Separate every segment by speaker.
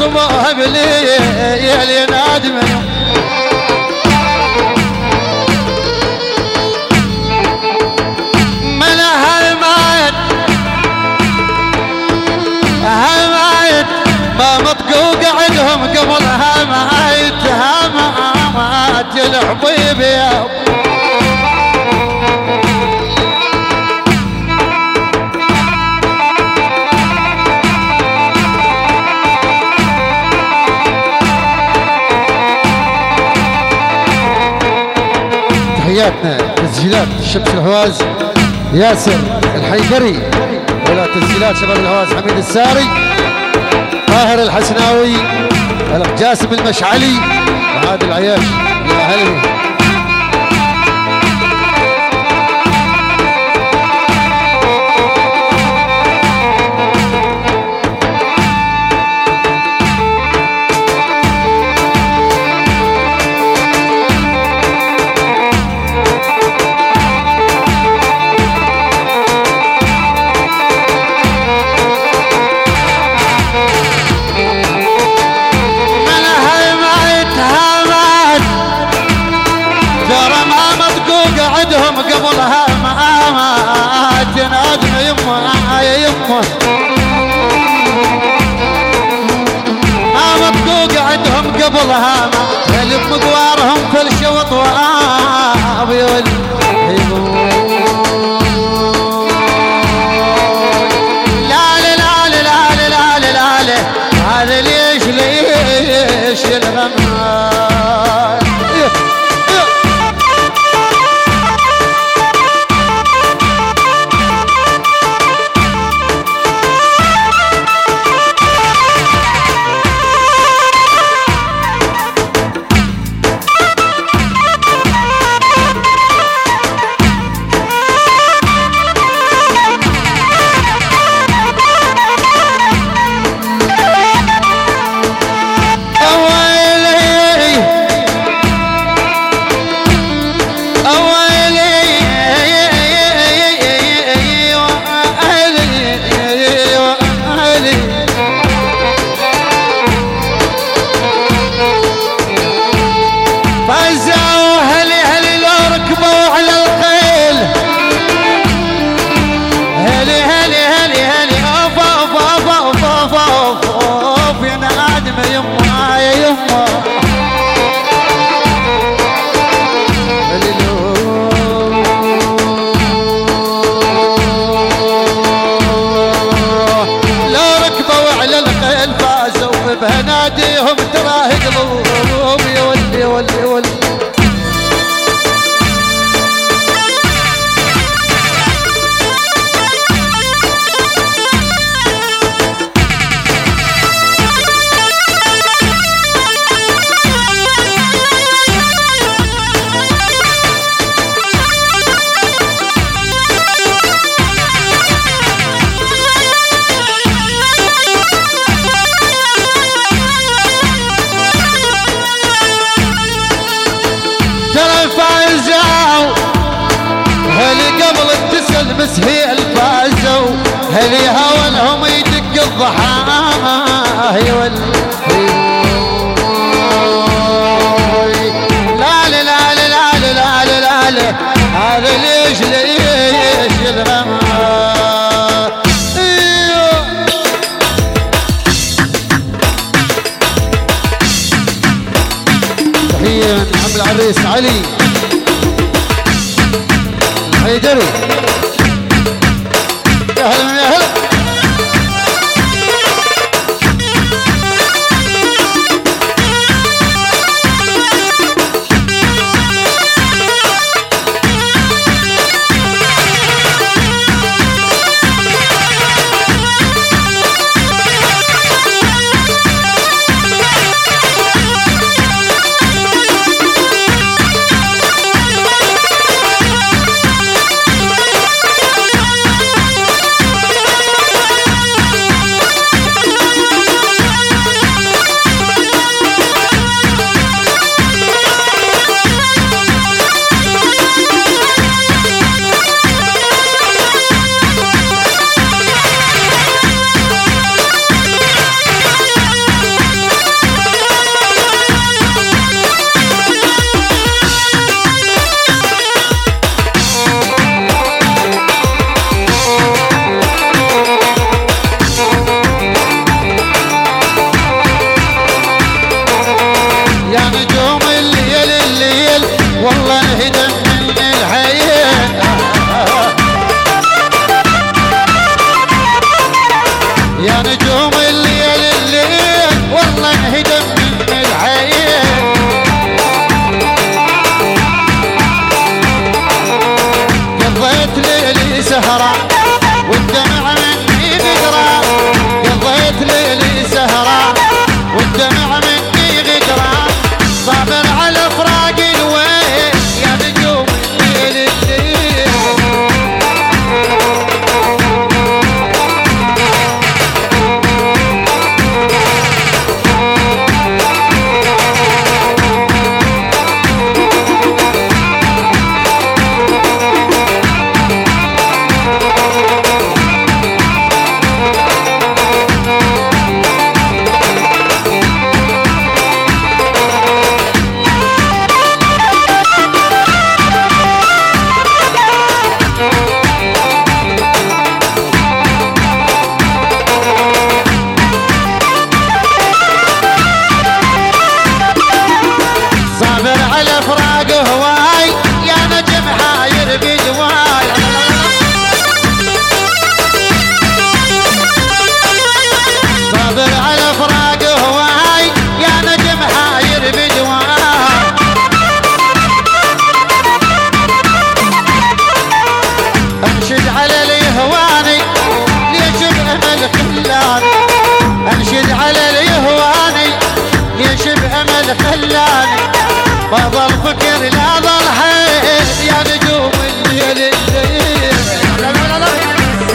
Speaker 1: خصموها بليل نادم من هالمايت ما مطقوق عندهم قبل هالمايت الحبيب يا تحياتنا تسجيلات الشمس الهواز ياسر الحيدري، ولا تسجيلات شباب الهواز حميد الساري، طاهر الحسناوي، جاسم المشعلي، وعادل العياش. يا هلا قبلها ما تنادم يما يا يما ما مطقوق عندهم قبلها ما اللي بمقوارهم في الشوط وابيض لا لا لا لا لا لا لا هذا ليش الغمام بناديهم تراه قلوبي ولي ولي ولي بس هي الفازوا هلي هونهم يدق الضحى لا لا لا لا لا لا لا هذا ليش الغمام تحية من عم العريس علي الحيدري. يا هلا يا هلا خلاني ما ظل فكر لا ظل حيل يا نجوم الليل الليل. لا لا لا لا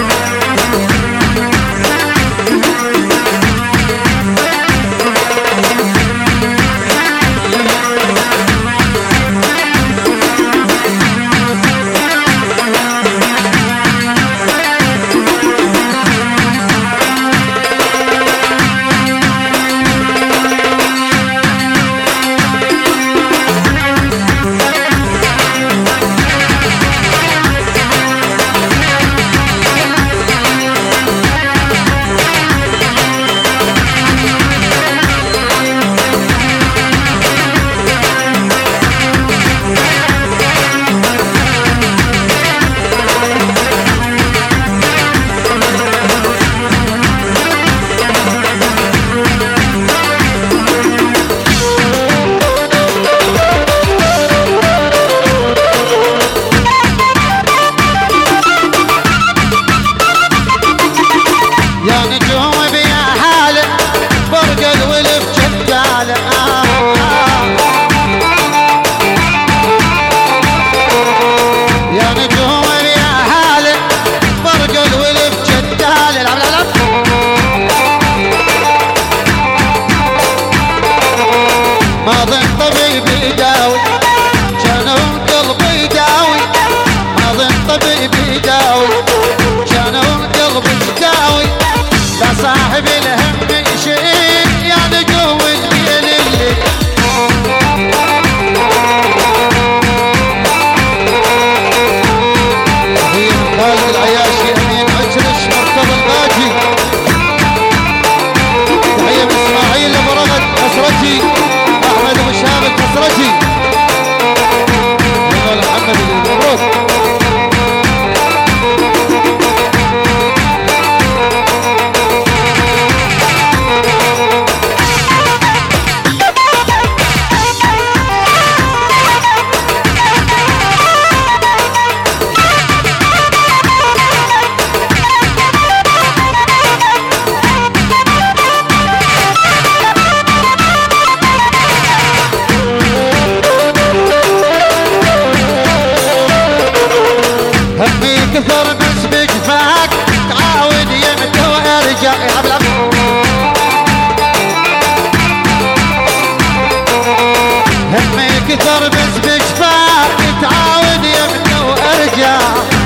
Speaker 1: صاحب الهم شيء يا نجوم الليل الليل. هي خالد العياشي امين عجرش مرتضى الباجي. تحية من اسماعيل ابو رغد نصرتي احمد ابو شامل نصرتي محمد مبروك. كثر بس بجفاك تعاود يمتى وارجع يا عبد همي كثر بس بجفاك تعاود يمتى وارجع.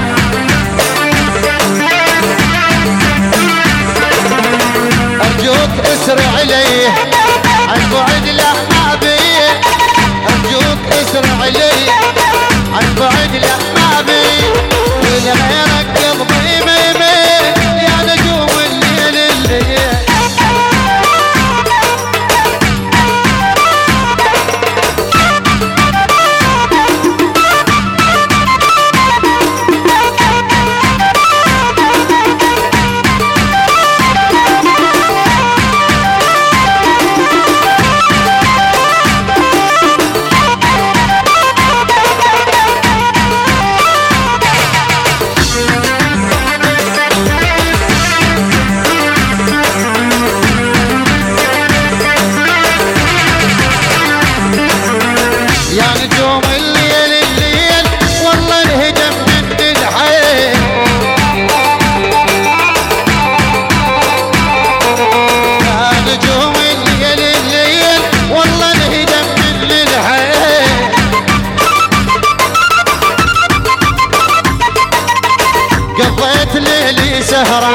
Speaker 1: ارجوك اسرع عليه عن بعد الاحبابي. ارجوك اسرع عليه عن بعد الاحبابي. غيرك قلبي ميمي يا نجوم الليل الليل. سهرة